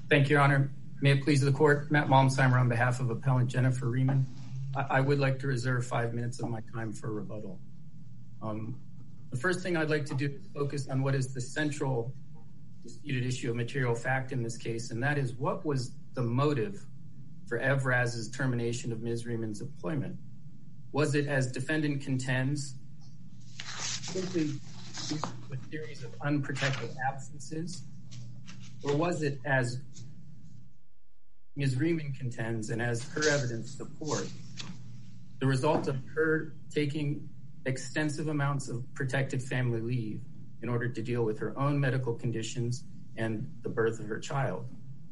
Thank you, Your Honor. May it please the court, Matt Malmsheimer on behalf of appellant Jennifer Riemann. I would like to reserve 5 minutes of my time for rebuttal. The first thing I'd like to do is focus on what is the central disputed issue of material fact in this case, and that is what was the motive for Evraz's termination of Ms. Riemann's employment? Was it, as defendant contends, simply a series of unprotected absences? Or was it, as Ms. Riemann contends and as her evidence supports, the result of her taking extensive amounts of protected family leave in order to deal with her own medical conditions and the birth of her child?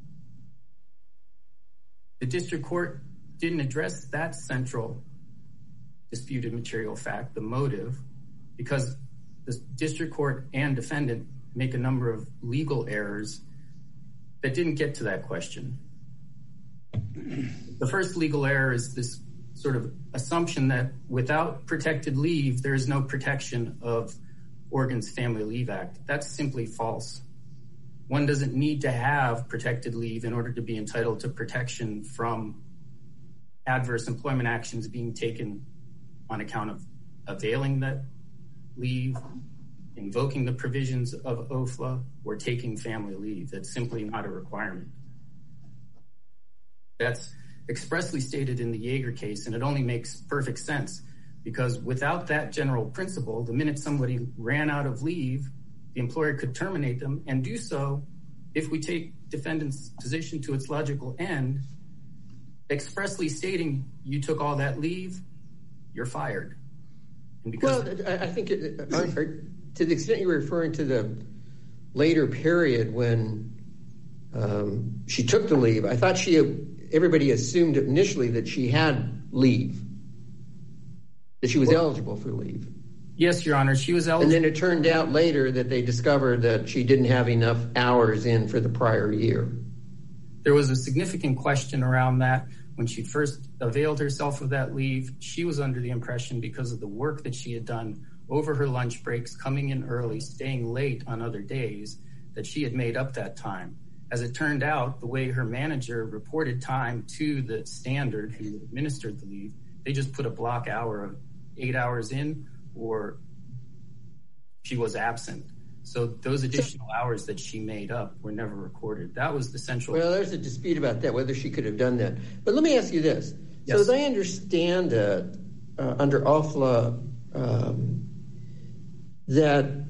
The district court didn't address that central disputed material fact, the motive, because the district court and defendant make a number of legal errors that didn't get to that question. The first legal error is this sort of assumption that without protected leave, there is no protection of Oregon's Family Leave Act. That's simply false. One doesn't need to have protected leave in order to be entitled to protection from adverse employment actions being taken on account of availing that leave, invoking the provisions of OFLA, or taking family leave. That's simply not a requirement. That's expressly stated in the Yeager case, and it only makes perfect sense because without that general principle, the minute somebody ran out of leave, the employer could terminate them and do so if we take defendant's position to its logical end, expressly stating you took all that leave, you're fired. And because I think to the extent you're referring to the later period when she took the leave, I thought everybody assumed initially that she had leave, that she was eligible for leave. Yes, Your Honor, she was eligible. And then it turned out later that they discovered that she didn't have enough hours in for the prior year. There was a significant question around that. When she first availed herself of that leave, she was under the impression, because of the work that she had done over her lunch breaks, coming in early, staying late on other days, that she had made up that time. As it turned out, the way her manager reported time to the standard who administered the leave, they just put a block hour of 8 hours in, or she was absent. So those additional hours that she made up were never recorded. That was the central. Well, there's a dispute about that, whether she could have done that. But let me ask you this. Yes. So as I understand it, under OFLA, that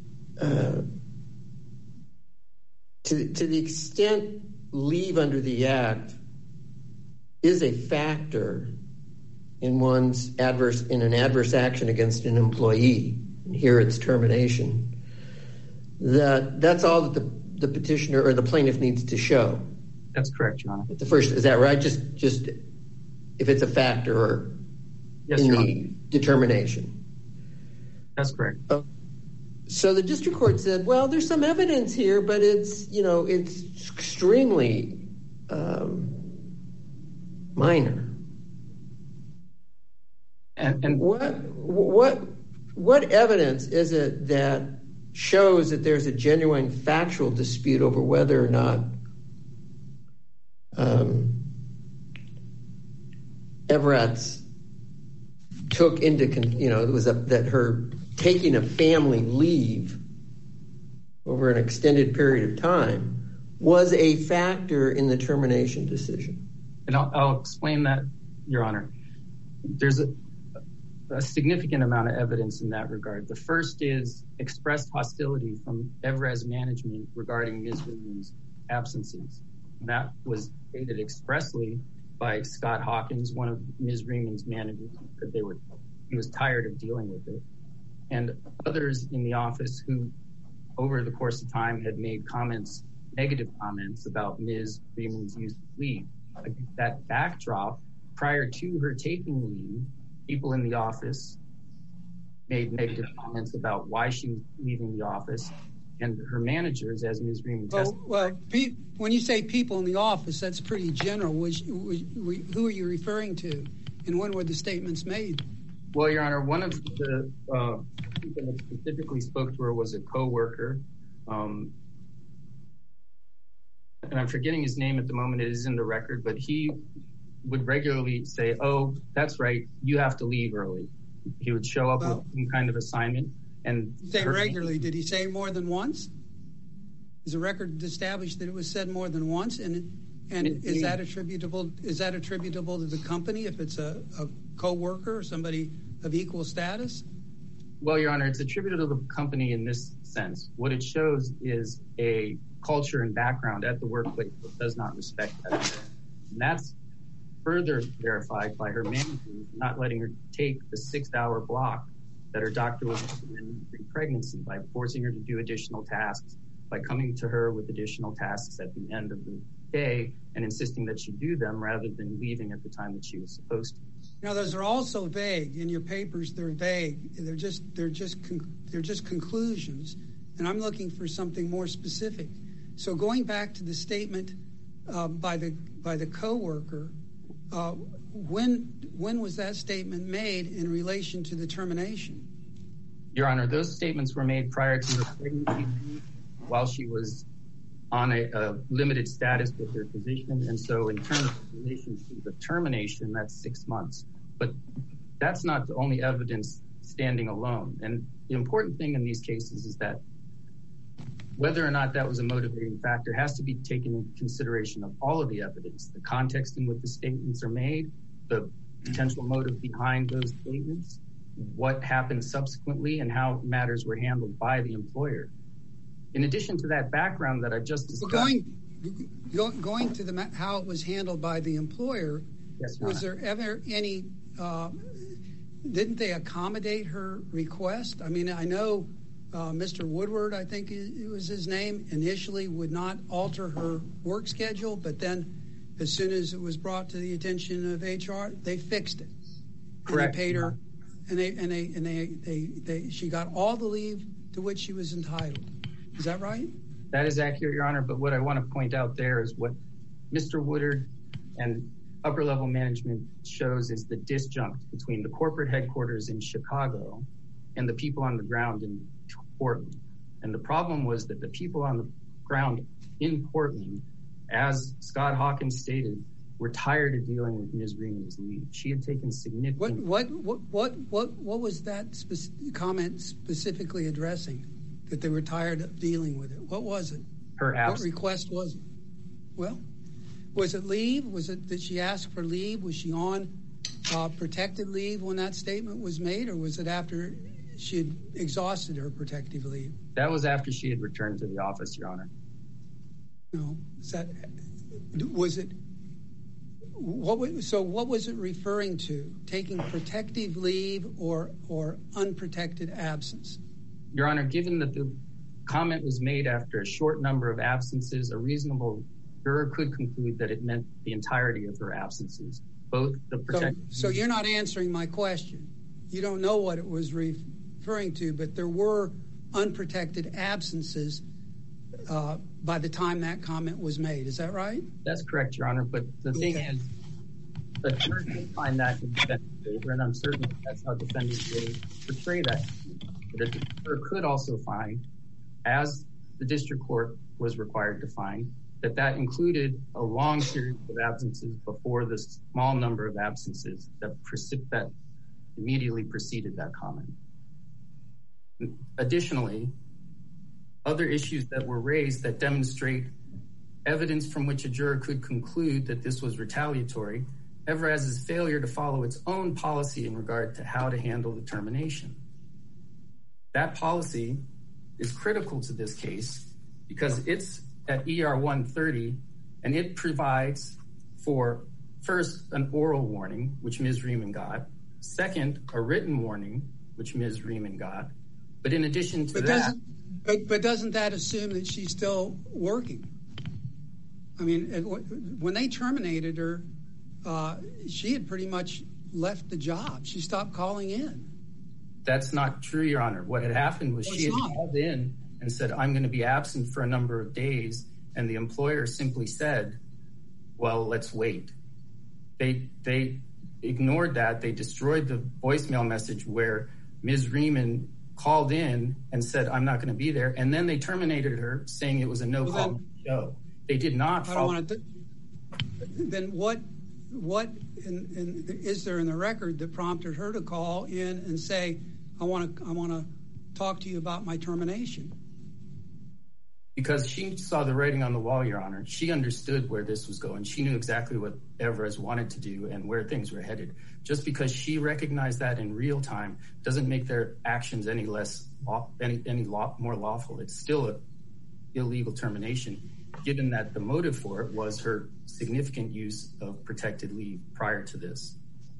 to the extent leave under the Act is a factor in an adverse action against an employee, and here it's termination, that's all that the petitioner or the plaintiff needs to show. That's correct, Your Honor. The first, is that right? Just if it's a factor or yes, in Your the Honor. Determination. That's correct. So the district court said, well, there's some evidence here, but it's extremely minor. And what evidence is it that shows that there's a genuine factual dispute over whether or not Everett took into, that her taking a family leave over an extended period of time was a factor in the termination decision? And I'll explain that, Your Honor. There's a significant amount of evidence in that regard. The first is expressed hostility from Everett's management regarding Ms. Riemann's absences. That was stated expressly by Scott Hawkins, one of Ms. Riemann's managers, that he was tired of dealing with it. And others in the office who, over the course of time, had made negative comments about Ms. Riemann's use of leave. Against that backdrop, prior to her taking leave, people in the office made negative comments about why she was leaving the office, and her managers, as Ms. Riemann testified. Well, when you say people in the office, that's pretty general. Who are you referring to, and when were the statements made? Well, Your Honor, one of the people that specifically spoke to her was a co-worker. and I'm forgetting his name at the moment, it is in the record, but he would regularly say, oh, that's right, you have to leave early. He would show up with some kind of assignment. And say regularly, did he say more than once? Is the record established that it was said more than once? And is that attributable to the company if it's a co-worker or somebody of equal status? Well, Your Honor, it's attributable to the company in this sense. What it shows is a culture and background at the workplace that does not respect that. And that's further verified by her manager not letting her take the 6-hour block that her doctor was recommending pre-pregnancy, by forcing her to do additional tasks, by coming to her with additional tasks at the end of the day and insisting that she do them rather than leaving at the time that she was supposed to. Now, those are also vague. In your papers, they're vague. They're just conclusions, and I'm looking for something more specific. So going back to the statement by the coworker, when was that statement made in relation to the termination? Your Honor, those statements were made prior to her pregnancy, while she was on a limited status with her position. And so in terms of relation to the termination, that's 6 months. But that's not the only evidence standing alone. And the important thing in these cases is that whether or not that was a motivating factor has to be taken into consideration of all of the evidence, the context in which the statements are made, the potential motive behind those statements, what happened subsequently, and how matters were handled by the employer. In addition to that background that I just discussed. Going to how it was handled by the employer, yes, was there ever any, didn't they accommodate her request? I mean, I know Mr. Woodward, I think it was his name, initially would not alter her work schedule, but then as soon as it was brought to the attention of HR, they fixed it. Correct. And they paid her, and she got all the leave to which she was entitled. Is that right? That is accurate, Your Honor. But what I want to point out there is what Mr. Woodward and upper level management shows is the disjunct between the corporate headquarters in Chicago and the people on the ground in Portland. And the problem was that the people on the ground in Portland, as Scott Hawkins stated, were tired of dealing with Ms. Reman's leave. She had taken significant. What was that comment specifically addressing? That they were tired of dealing with it. What was it? Her absence. What request was it? Well, was it leave? Was it that she asked for leave? Was she on protected leave when that statement was made, or was it after she had exhausted her protective leave? That was after she had returned to the office, Your Honor. No, was it? What was it referring to? Taking protective leave or unprotected absence? Your Honor, given that the comment was made after a short number of absences, a reasonable juror could conclude that it meant the entirety of her absences. Both the protected. So you're not answering my question. You don't know what it was referring to, but there were unprotected absences by the time that comment was made. Is that right? That's correct, Your Honor. But the thing is, the juror can find that in defendant's favor, and I'm certain that's how defendants will portray that. But the juror could also find, as the district court was required to find, that included a long series of absences before the small number of absences that immediately preceded that comment. Additionally, other issues that were raised that demonstrate evidence from which a juror could conclude that this was retaliatory, Evraz's failure to follow its own policy in regard to how to handle the termination. That policy is critical to this case because it's at ER 130, and it provides for, first, an oral warning, which Ms. Reman got, second, a written warning, which Ms. Reman got, but in addition to that... But doesn't that assume that she's still working? I mean, when they terminated her, she had pretty much left the job. She stopped calling in. That's not true, Your Honor. What had happened was she had called in and said, I'm going to be absent for a number of days, and the employer simply said, well, let's wait. They ignored that. They destroyed the voicemail message where Ms. Reman called in and said, I'm not going to be there, and then they terminated her, saying it was a no-call show. They did not. Then what is there in the record that prompted her to call in and say, I want to talk to you about my termination? Because she saw the writing on the wall, Your Honor. She understood where this was going. She knew exactly what Evraz wanted to do and where things were headed. Just because she recognized that in real time doesn't make their actions any more lawful. It's still an illegal termination, given that the motive for it was her significant use of protected leave prior to this.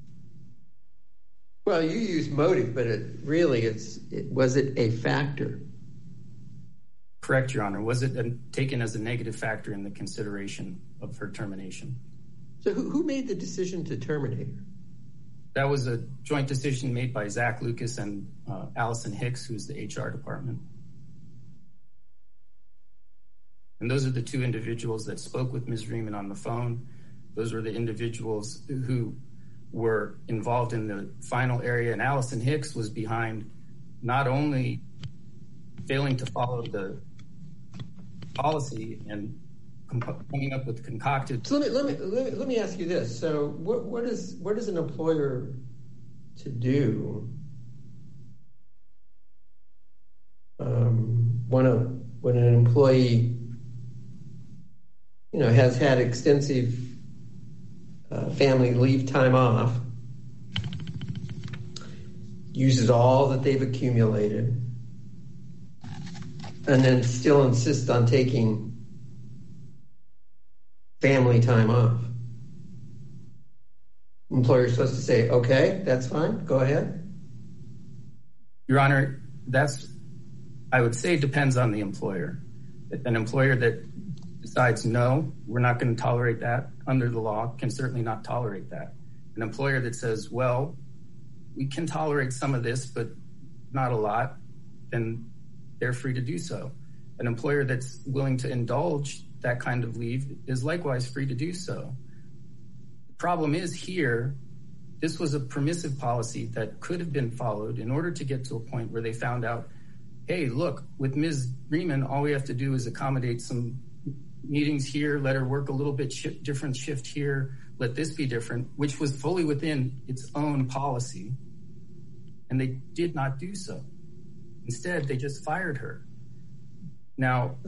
Well, you use motive, but was it a factor? Correct, Your Honor. Was it taken as a negative factor in the consideration of her termination? So who made the decision to terminate her? That was a joint decision made by Zach Lucas and Allison Hicks, who's the HR department. And those are the two individuals that spoke with Ms. Riemann on the phone. Those were the individuals who were involved in the final area. And Allison Hicks was behind not only failing to follow the policy and coming up with concocted. So let me ask you this. So what is an employer to do when an employee has had extensive family leave time off, uses all that they've accumulated, and then still insists on taking family time off? Employer's supposed to say, okay, that's fine, go ahead? Your Honor, I would say depends on the employer. An employer that decides, no, we're not going to tolerate that under the law, can certainly not tolerate that. An employer that says, well, we can tolerate some of this, but not a lot, then they're free to do so. An employer that's willing to indulge that kind of leave is likewise free to do so. The problem is here, this was a permissive policy that could have been followed in order to get to a point where they found out, hey, look, with Ms. Riemann, all we have to do is accommodate some meetings here, let her work a little bit different shift here, let this be different, which was fully within its own policy. And they did not do so. Instead, they just fired her. Now,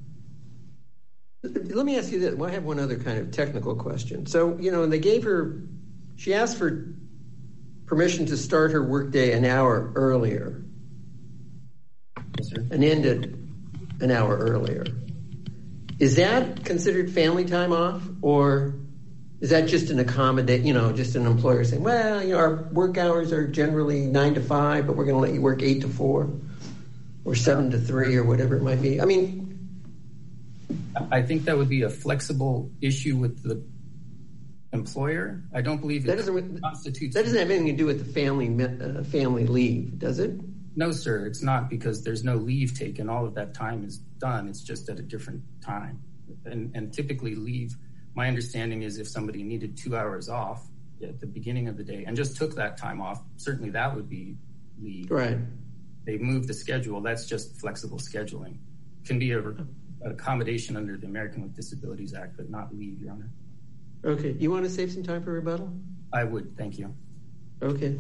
let me ask you this. Well, I have one other kind of technical question. So, and she asked for permission to start her workday an hour earlier. Yes, sir. And ended an hour earlier. Is that considered family time off, or is that just an just an employer saying, well, our work hours are generally 9 to 5, but we're going to let you work 8 to 4 or 7 to 3 or whatever it might be? I mean, I think that would be a flexible issue with the employer. I don't believe it constitutes. That doesn't have anything to do with the family leave, does it? No, sir, it's not, because there's no leave taken. All of that time is done. It's just at a different time. And typically leave, my understanding is if somebody needed 2 hours off at the beginning of the day and just took that time off, certainly that would be leave. Right. They moved the schedule. That's just flexible scheduling. It can be an accommodation under the American with Disabilities Act, but not leave, Your Honor. Okay. You want to save some time for rebuttal? I would. Thank you. Okay.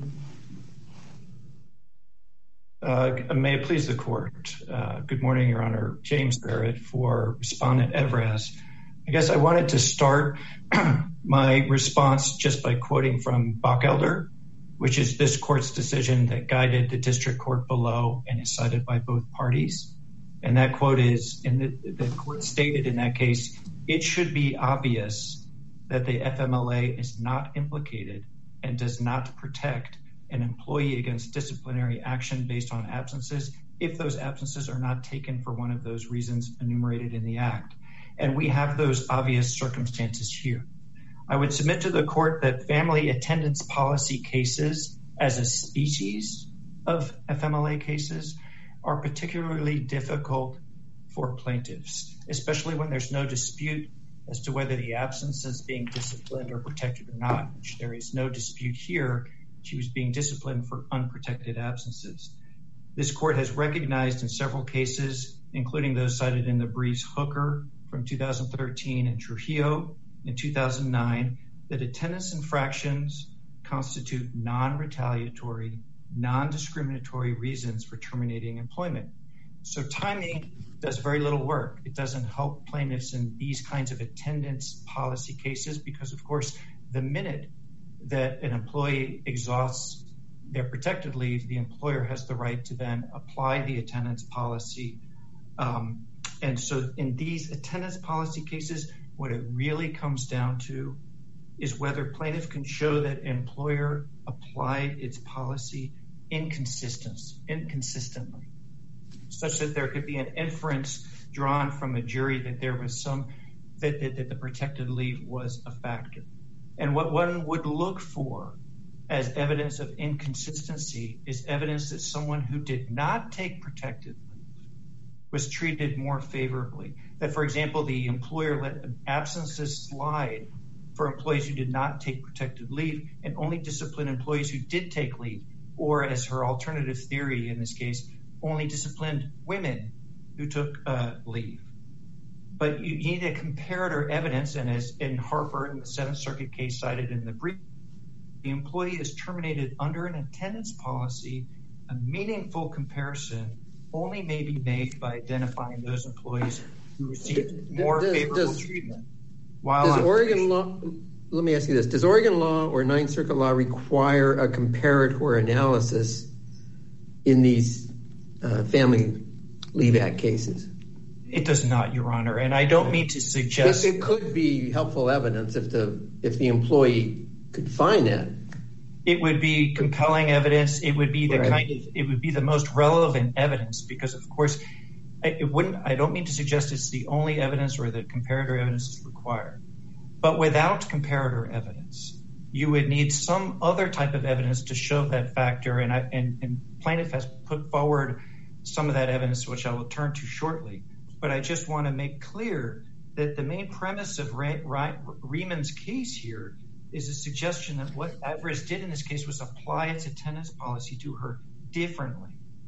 May it please the court. Good morning, Your Honor. James Barrett for Respondent Evraz. I guess I wanted to start my response just by quoting from Bachelder, which is this court's decision that guided the district court below and is cited by both parties. And that quote is, the court stated in that case, it should be obvious that the FMLA is not implicated and does not protect an employee against disciplinary action based on absences if those absences are not taken for one of those reasons enumerated in the act. And we have those obvious circumstances here. I would submit to the court that family attendance policy cases as a species of FMLA cases are particularly difficult for plaintiffs, especially when there's no dispute as to whether the absence is being disciplined or protected or not. There is no dispute here. She was being disciplined for unprotected absences. This court has recognized in several cases, including those cited in the briefs, Hooker from 2013 and Trujillo in 2009 that attendance infractions constitute non-retaliatory, non-discriminatory reasons for terminating employment. So timing does very little work. It doesn't help plaintiffs in these kinds of attendance policy cases because, of course, the minute that an employee exhausts their protected leave, the employer has the right to then apply the attendance policy. And so in these attendance policy cases, what it really comes down to is whether plaintiff can show that employer applied its policy inconsistently, such that there could be an inference drawn from a jury that there was that the protected leave was a factor. And what one would look for as evidence of inconsistency is evidence that someone who did not take protected leave was treated more favorably. That, for example, the employer let absences slide for employees who did not take protected leave and only disciplined employees who did take leave, or as her alternative theory in this case, only disciplined women who took leave. But you need a comparator evidence, and as in Harper in the Seventh Circuit case cited in the brief, the employee is terminated under an attendance policy. A meaningful comparison only may be made by identifying those employees who received more favorable treatment. Does Oregon law, let me ask you this, does Oregon law or Ninth Circuit law require a comparator analysis in these Family Leave Act cases? It does not, Your Honor, and I don't mean to suggest... It could be helpful evidence if the employee could find that. It would be compelling evidence. It would be it would be the most relevant evidence because, of course, I don't mean to suggest it's the only evidence or that comparator evidence is required. But without comparator evidence, you would need some other type of evidence to show that factor. And plaintiff has put forward some of that evidence, which I will turn to shortly. But I just want to make clear that the main premise of Rieman's case here is a suggestion that what Everest did in this case was apply its attendance policy to her differently.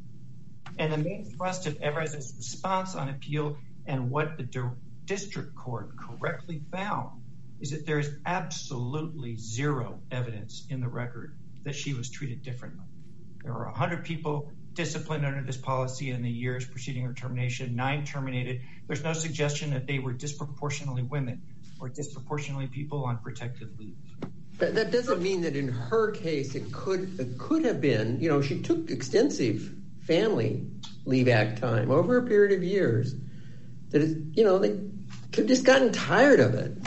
And the main thrust of Everest's response on appeal and what the district court correctly found is that there is absolutely zero evidence in the record that she was treated differently. There were 100 people disciplined under this policy in the years preceding her termination, 9 terminated. There's no suggestion that they were disproportionately women or disproportionately people on protected leave. That doesn't mean that in her case it could have been, she took extensive Family Leave Act time over a period of years that, they could have just gotten tired of it,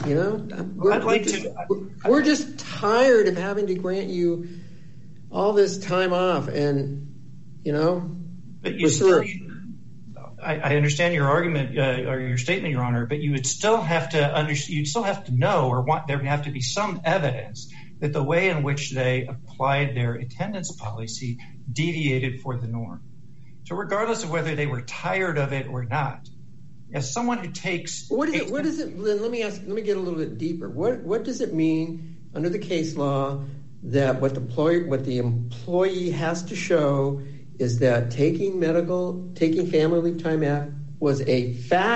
We're just tired of having to grant you all this time off and, But you still, I understand your argument or your statement, Your Honor, but you would still have to you'd still have to know or there would have to be some evidence that the way in which they applied their attendance policy deviated for the norm. So regardless of whether they were tired of it or not, as someone who takes... What is it? Let me get a little bit deeper. What does it mean under the case law that what the employee has to show is that taking family leave time off was a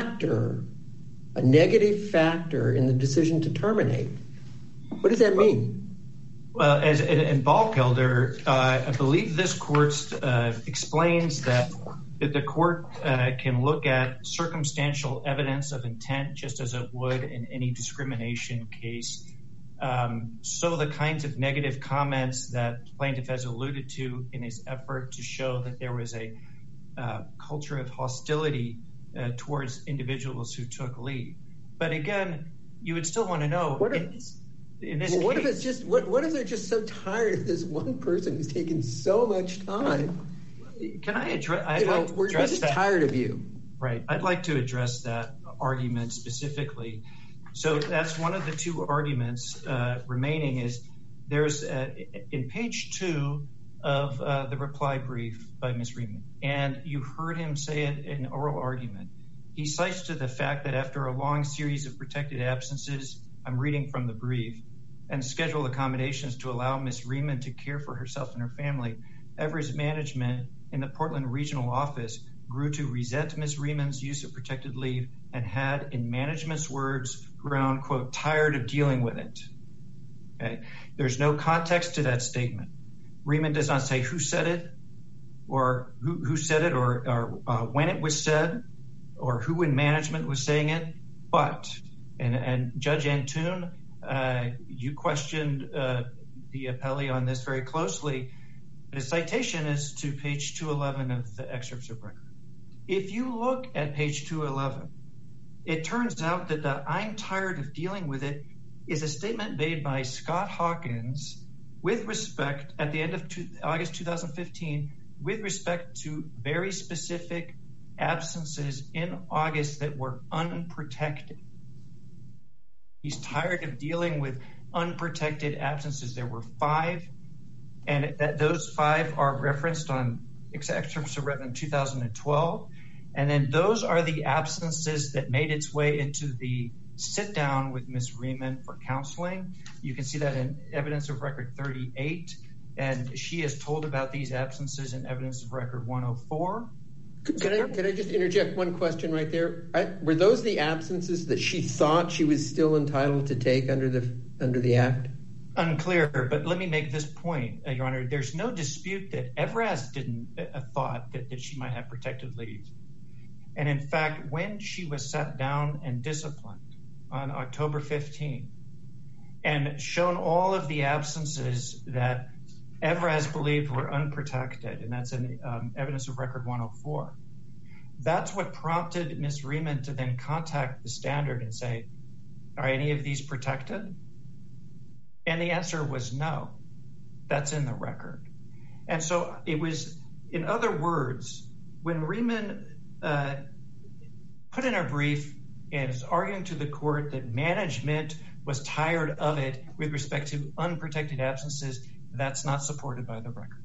negative factor in the decision to terminate? What does that mean? Well, as in Balkelder, I believe this court explains that the court can look at circumstantial evidence of intent just as it would in any discrimination case. So the kinds of negative comments that plaintiff has alluded to in his effort to show that there was a culture of hostility towards individuals who took leave. But again, you would still want to know... What if they're just so tired of this one person who's taken so much time? Can I address? We're just tired of you. Right. I'd like to address that argument specifically. So that's one of the two arguments remaining is there's in page 2 of the reply brief by Ms. Riemann, and you heard him say it in oral argument. He cites to the fact that after a long series of protected absences, I'm reading from the brief, and scheduled accommodations to allow Ms. Riemann to care for herself and her family, Everest management in the Portland regional office grew to resent Ms. Rieman's use of protected leave and had, in management's words, grown, quote, tired of dealing with it. Okay. There's no context to that statement. Riemann does not say who said it or who said it or when it was said or who in management was saying it. But, and Judge Antoon, you questioned the appellee on this very closely. The citation is to page 211 of the excerpts of record. If you look at page 211, it turns out that the "I'm tired of dealing with it" is a statement made by Scott Hawkins with respect, at the end of August 2015, with respect to very specific absences in August that were unprotected. He's tired of dealing with unprotected absences. There were 5, and those 5 are referenced on excerpts of record in 2012. And then those are the absences that made its way into the sit down with Ms. Riemann for counseling. You can see that in evidence of record 38. And she is told about these absences in evidence of record 104. Could I just interject one question right there? Were those the absences that she thought she was still entitled to take under the act? Unclear, but let me make this point, Your Honor. There's no dispute that Evraz didn't thought that she might have protected leave. And in fact, when she was sat down and disciplined on October 15 and shown all of the absences that Evraz believed were unprotected, and that's in evidence of record 104, that's what prompted Ms. Riemann to then contact the standard and say, are any of these protected? And the answer was no. That's in the record. And so it was, in other words, when Riemann put in her brief and is arguing to the court that management was tired of it with respect to unprotected absences, that's not supported by the record.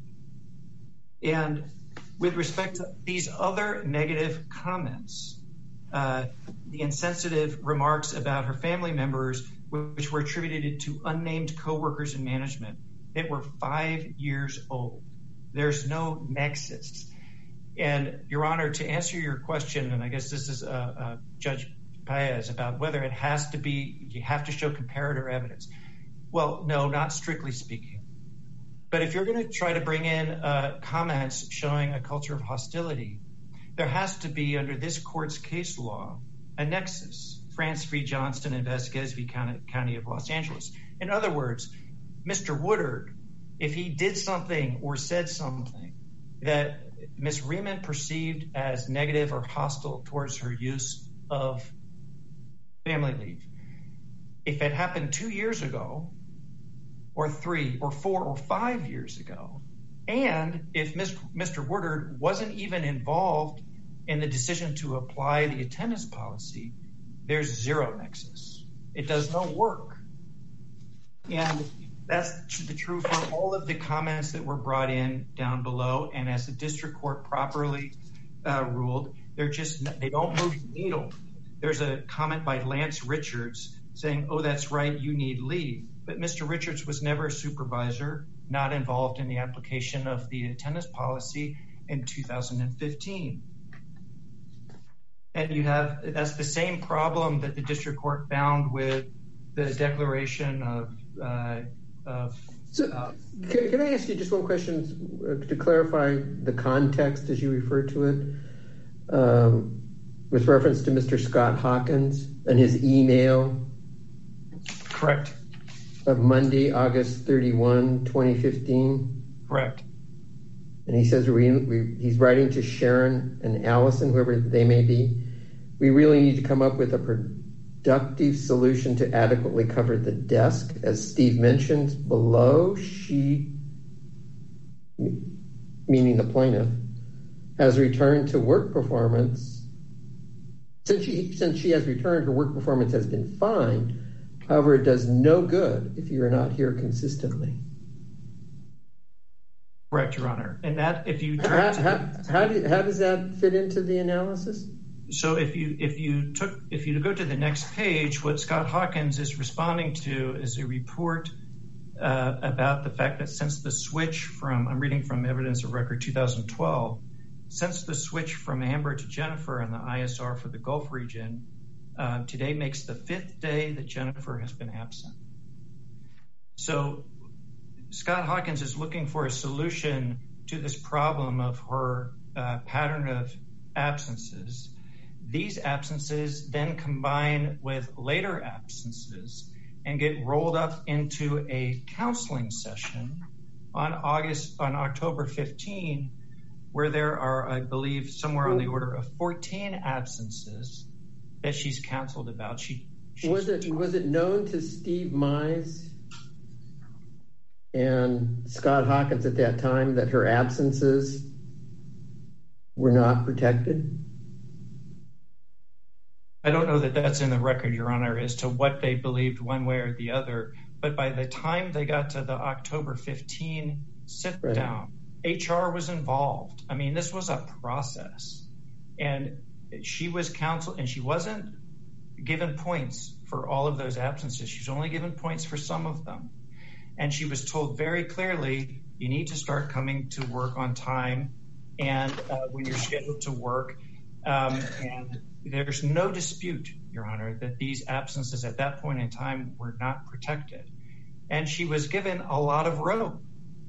And with respect to these other negative comments, the insensitive remarks about her family members, which were attributed to unnamed coworkers in management, that were 5 years old. There's no nexus. And Your Honor, to answer your question, and I guess this is Judge Paez, about whether it has to be, you have to show comparator evidence. Well, no, not strictly speaking. But if you're going to try to bring in comments showing a culture of hostility, there has to be, under this court's case law, a nexus. France v. Johnston and Vasquez v. County of Los Angeles. In other words, Mr. Woodard, if he did something or said something that Ms. Riemann perceived as negative or hostile towards her use of family leave, if it happened 2 years ago, or 3 or 4 or 5 years ago, and if Mr. Woodard wasn't even involved in the decision to apply the attendance policy, there's zero nexus. It does no work. And that's the truth for all of the comments that were brought in down below. And as the district court properly ruled, they don't move the needle. There's a comment by Lance Richards saying, oh, that's right, you need leave. But Mr. Richards was never a supervisor, not involved in the application of the attendance policy in 2015. And that's the same problem that the district court found with the declaration of can I ask you just one question to clarify the context as you refer to it, with reference to Mr. Scott Hawkins and his email? Correct. Of Monday, August 31, 2015? Correct. And he says he's writing to Sharon and Allison, whoever they may be. We really need to come up with a productive solution to adequately cover the desk. As Steve mentioned below, she, meaning the plaintiff, has returned to work performance. Since she has returned, her work performance has been fine. However, it does no good if you are not here consistently. Correct, Your Honor. And that, if you turn how does that fit into the analysis? So if you go to the next page, what Scott Hawkins is responding to is a report about the fact that since the switch from, I'm reading from evidence of record 2012, since the switch from Amber to Jennifer and the ISR for the Gulf region, today makes the 5th day that Jennifer has been absent. So Scott Hawkins is looking for a solution to this problem of her pattern of absences. These absences then combine with later absences and get rolled up into a counseling session on October 15, where there are, I believe, somewhere on the order of 14 absences that she's counseled about. Was it known to Steve Mize and Scott Hawkins at that time that her absences were not protected? I don't know that that's in the record, Your Honor, as to what they believed one way or the other. But by the time they got to the October 15 sit down, HR was involved. I mean, this was a process. And she was counseled, and she wasn't given points for all of those absences. She was only given points for some of them. And she was told very clearly, you need to start coming to work on time and when you're scheduled to work. And there's no dispute, Your Honor, that these absences at that point in time were not protected. And she was given a lot of rope.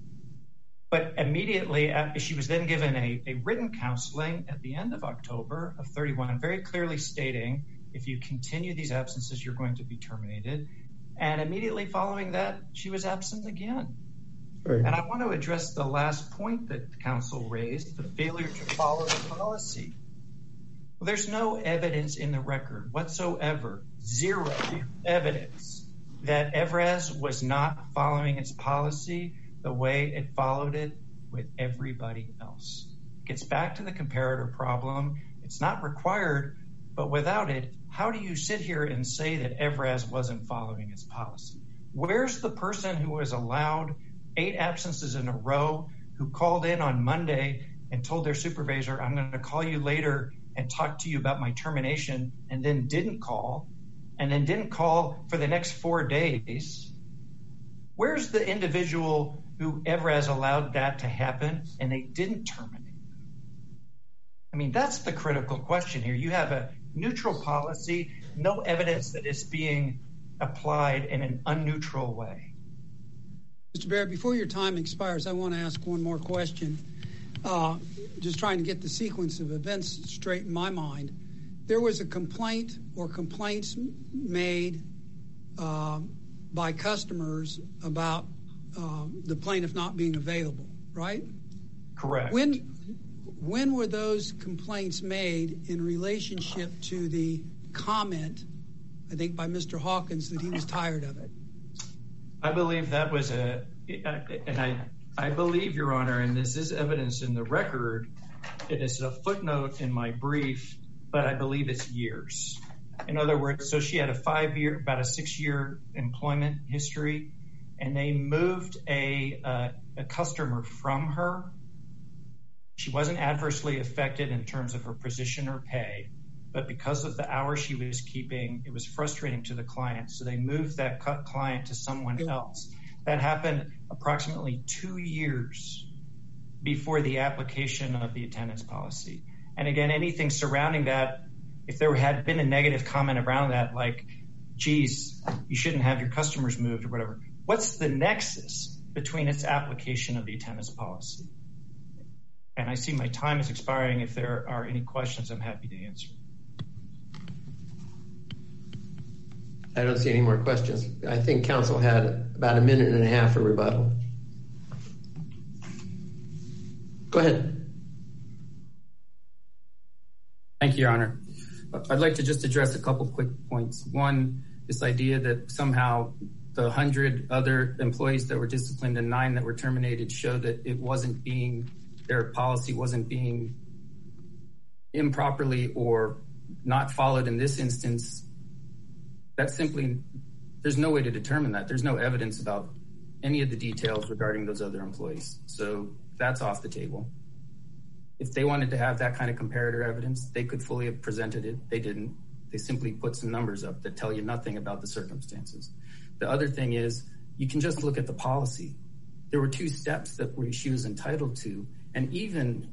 But immediately, she was then given a written counseling at the end of October of 31, very clearly stating, if you continue these absences, you're going to be terminated. And immediately following that, she was absent again. Right. And I want to address the last point that counsel raised, the failure to follow the policy. Well, there's no evidence in the record whatsoever, zero evidence, that Evraz was not following its policy the way it followed it with everybody else. It gets back to the comparator problem. It's not required, but without it, how do you sit here and say that Evraz wasn't following its policy? Where's the person who was allowed 8 absences in a row, who called in on Monday and told their supervisor, I'm going to call you later and talk to you about my termination, and then didn't call, and then didn't call for the next 4 days? Where's the individual who Evraz allowed that to happen and they didn't terminate? I mean, that's the critical question here. You have a neutral policy, no evidence that it's being applied in an unneutral way. Mr. Barrett, before your time expires, I want to ask one more question. Just trying to get the sequence of events straight in my mind. There was a complaint or complaints made by customers about the plaintiff not being available, right? Correct. When were those complaints made in relationship to the comment, I think by Mr. Hawkins, that he was tired of it? I believe that was I believe, Your Honor, and this is evidence in the record, it is a footnote in my brief, but I believe it's years. In other words, so she had about a 6-year employment history, and they moved a customer from her. She wasn't adversely affected in terms of her position or pay, but because of the hours she was keeping, it was frustrating to the client. So they moved that client to someone else. That happened approximately 2 years before the application of the attendance policy. And again, anything surrounding that, if there had been a negative comment around that, like, geez, you shouldn't have your customers moved or whatever, what's the nexus between its application of the attendance policy? And I see my time is expiring. If there are any questions, I'm happy to answer. I don't see any more questions. I think counsel had about 1.5 minutes for rebuttal. Go ahead. Thank you, Your Honor. I'd like to just address a couple quick points. One, this idea that somehow the 100 other employees that were disciplined and 9 that were terminated show that their policy wasn't being improperly or not followed in this instance. That's simply, there's no way to determine that. There's no evidence about any of the details regarding those other employees. So that's off the table. If they wanted to have that kind of comparator evidence, they could fully have presented it. They didn't. They simply put some numbers up that tell you nothing about the circumstances. The other thing is, you can just look at the policy. There were 2 steps that she was entitled to, and even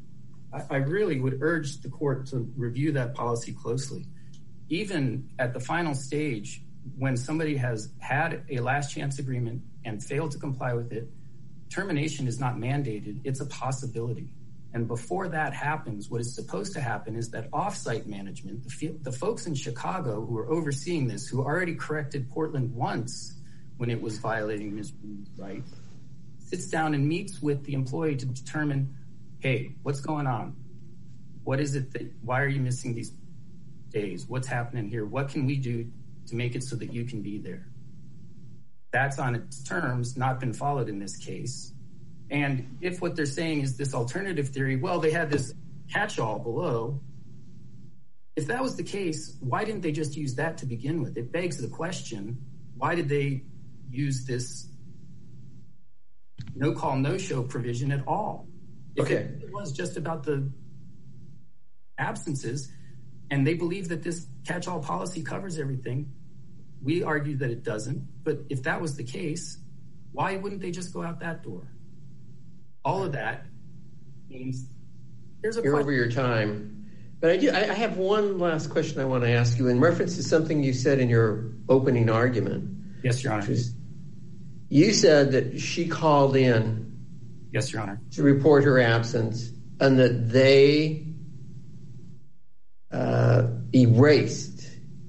I really would urge the court to review that policy closely. Even at the final stage, when somebody has had a last chance agreement and failed to comply with it, termination is not mandated. It's a possibility. And before that happens, what is supposed to happen is that offsite management, the folks in Chicago who are overseeing this, who already corrected Portland once when it was violating Ms. Reeman's rights, sits down and meets with the employee to determine, hey, what's going on? What is it why are you missing these days? What's happening here? What can we do to make it so that you can be there? That's on its terms not been followed in this case. And if what they're saying is this alternative theory, well, they had this catch-all below. If that was the case, why didn't they just use that to begin with? It begs the question, why did they use this no-call, no-show provision at all? If it was just about the absences, and they believe that this catch-all policy covers everything, we argue that it doesn't. But if that was the case, why wouldn't they just go out that door? All of that means there's a You're over your time. But I have one last question I want to ask you in reference to something you said in your opening argument. Yes, Your Honor. You said that she called in. Yes, Your Honor. To report her absence, and that they erased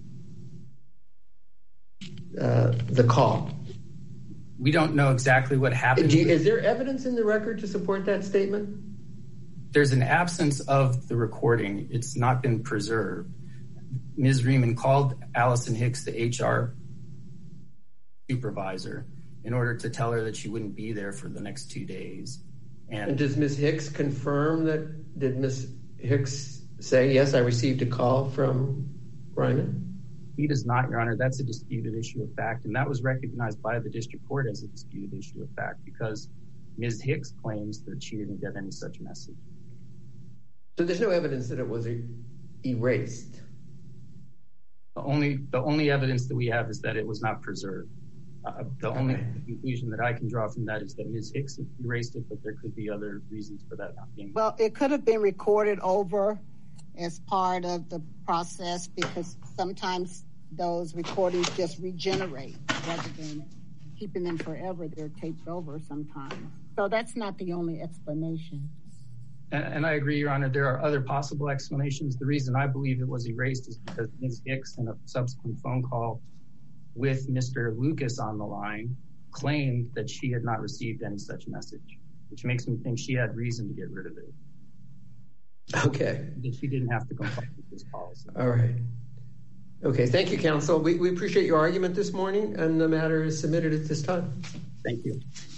the call. We don't know exactly what happened. Is there evidence in the record to support that statement? There's an absence of the recording. It's not been preserved. Ms. Reeman called Allison Hicks, the HR supervisor, in order to tell her that she wouldn't be there for the next 2 days. And does Ms. Hicks confirm that? Did Ms. Hicks say, yes, I received a call from Ryman? He does not, Your Honor. That's a disputed issue of fact, and that was recognized by the district court as a disputed issue of fact because Ms. Hicks claims that she didn't get any such message. So there's no evidence that it was erased? The only evidence that we have is that it was not preserved. The only conclusion that I can draw from that is that Ms. Hicks erased it, but there could be other reasons for that not being. Well, it could have been recorded over as part of the process because sometimes those recordings just regenerate rather than keeping them forever. They're taped over sometimes. So that's not the only explanation. And I agree, Your Honor. There are other possible explanations. The reason I believe it was erased is because Ms. Hicks, in a subsequent phone call with Mr. Lucas on the line, claimed that she had not received any such message, which makes me think she had reason to get rid of it. Okay. That she didn't have to comply with this policy. All right. Okay. Thank you, counsel. We appreciate your argument this morning, and the matter is submitted at this time. Thank you.